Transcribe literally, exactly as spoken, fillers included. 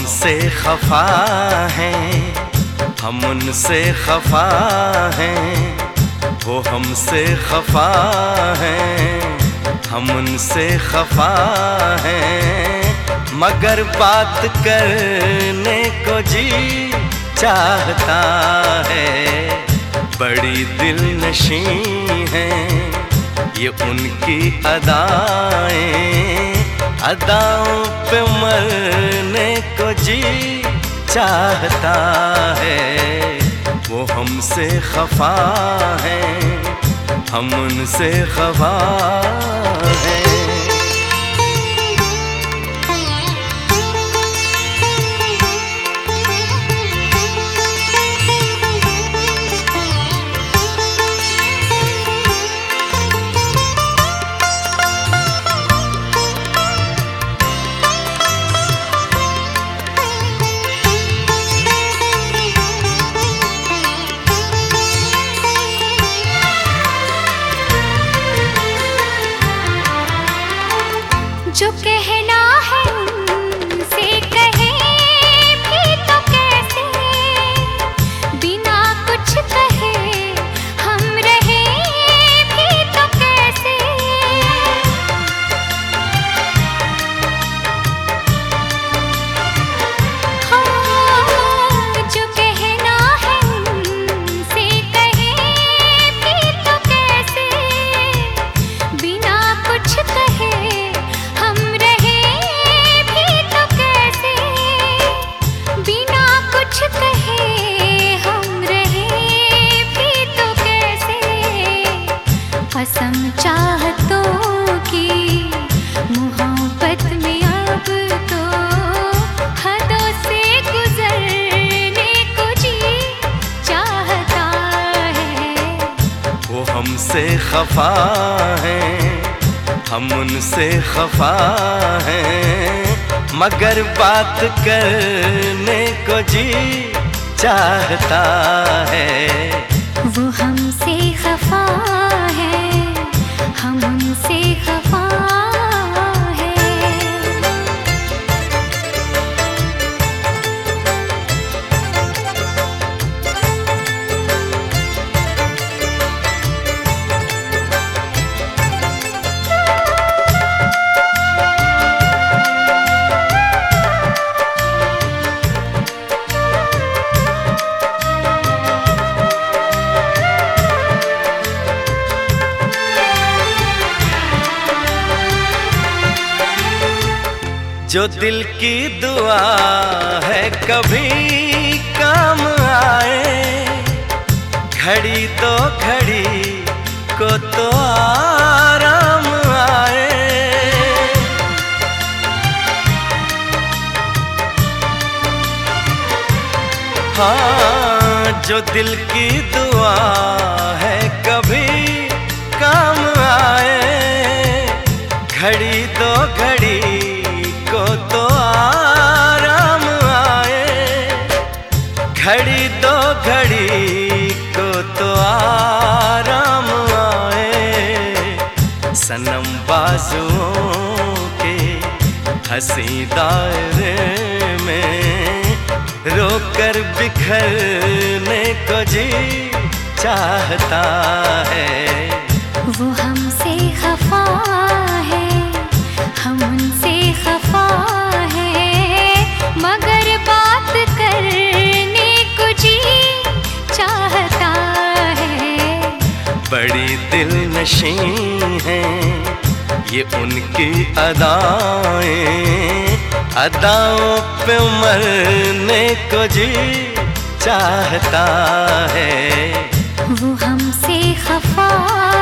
हमसे खफा हैं, हम उनसे खफा हैं। वो हमसे खफा हैं, हम उनसे खफा हैं। मगर बात करने को जी चाहता है। बड़ी दिलनशी हैं ये उनकी अदाएं, अदाओं पे मरने को जी चाहता है। वो हमसे खफा हैं, हम उनसे खफा हैं। जो कहना है उनसे कहे भी तो कैसे, बिना कुछ कहे हम रहे भी तो कैसे। हाँ, जो कहना है उनसे कहे भी तो कैसे, बिना कुछ कहे कसम चाहतों की मोहब्बत में अब तो हदों से गुजरने को जी चाहता है। वो हमसे खफा हैं, हम उनसे खफा हैं। मगर बात करने को जी चाहता है। वो हमसे खफा है, हम उनसे खफा है। जो दिल की दुआ है कभी काम आए, घड़ी तो घड़ी को तो आराम आए। हाँ, जो दिल की दुआ है कभी काम आए, घड़ी तो घड़ी को तो आराम आए। घड़ी दो घड़ी को तो आराम आए। सनम बाजुओं के हंसी दायरे में रोकर बिखरने को जी चाहता है। वो हमसे खफा है, हम उनसे खफा है। मगर बात करने को जी चाहता है। बड़ी दिलनशी हैं ये उनकी अदाएं, अदाओं पे मरने को जी चाहता है। वो हमसे खफा